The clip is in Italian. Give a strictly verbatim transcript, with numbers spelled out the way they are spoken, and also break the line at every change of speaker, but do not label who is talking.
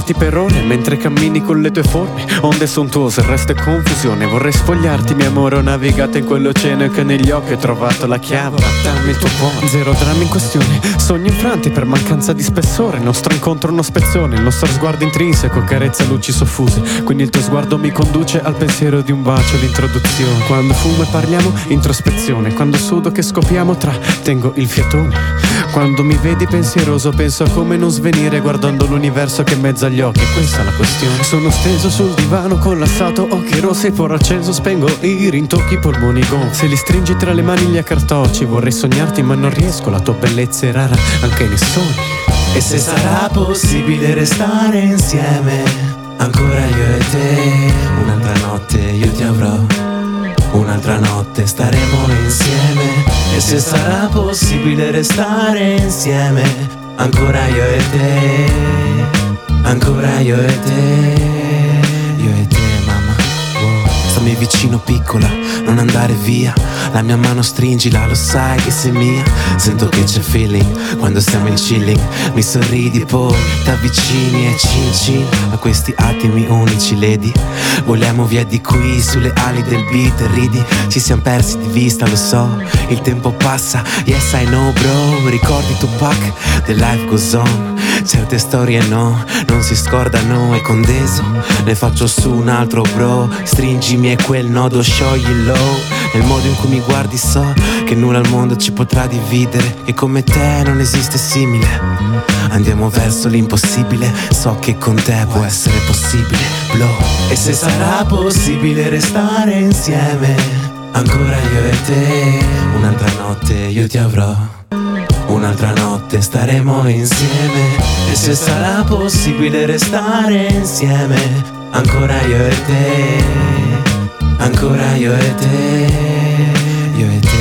osservarti per ore mentre cammini con le tue forme, onde sontuose, resto e confusione. Vorrei spogliarti, mio amore, ho navigato in quell'oceano che negli occhi ho trovato la chiave. Dammi il tuo cuore, zero drammi in questione, sogni infranti per mancanza di spessore. Il nostro incontro è uno spezzone, il nostro sguardo intrinseco carezza luci soffuse. Quindi il tuo sguardo mi conduce al pensiero di un bacio, l'introduzione. Quando fumo e parliamo, introspezione. Quando sudo che scopriamo, trattengo il fiatone. Quando mi vedi pensieroso penso a come non svenire guardando l'universo che è in mezzo agli occhi. Questa è la questione. Sono steso sul divano collassato, occhi rossi, foro acceso, spengo i rintocchi, polmoni gonfi. Se li stringi tra le mani gli accartocci, vorrei sognarti ma non riesco, la tua bellezza è rara anche nei sogni.
E se sarà possibile restare insieme, ancora io e te, un'altra notte io ti avrò, un'altra notte staremo insieme. E se sarà possibile restare insieme, ancora io e te, ancora io e te, io e te mamma. Wow. Stammi vicino piccola, non andare via, la mia mano stringila, lo sai che sei mia. Sento che c'è feeling quando siamo in chilling, mi sorridi poi ti avvicini e cin cin a questi attimi unici lady. Voliamo via di qui sulle ali del beat e ridi, ci siamo persi di vista, lo so, il tempo passa, yes I know bro. Ricordi Tupac, the life goes on, certe storie no, non si scordano. E condeso, ne faccio su un altro bro, stringimi e quel nodo scioglilo. Nel modo in cui mi guardi so che nulla al mondo ci potrà dividere, che come te non esiste simile. Andiamo verso l'impossibile, so che con te può essere possibile, blow. E se sarà possibile restare insieme, ancora io e te, un'altra notte io ti avrò, un'altra notte staremo insieme. E se sarà possibile restare insieme, ancora io e te, ancora io e te, io e te.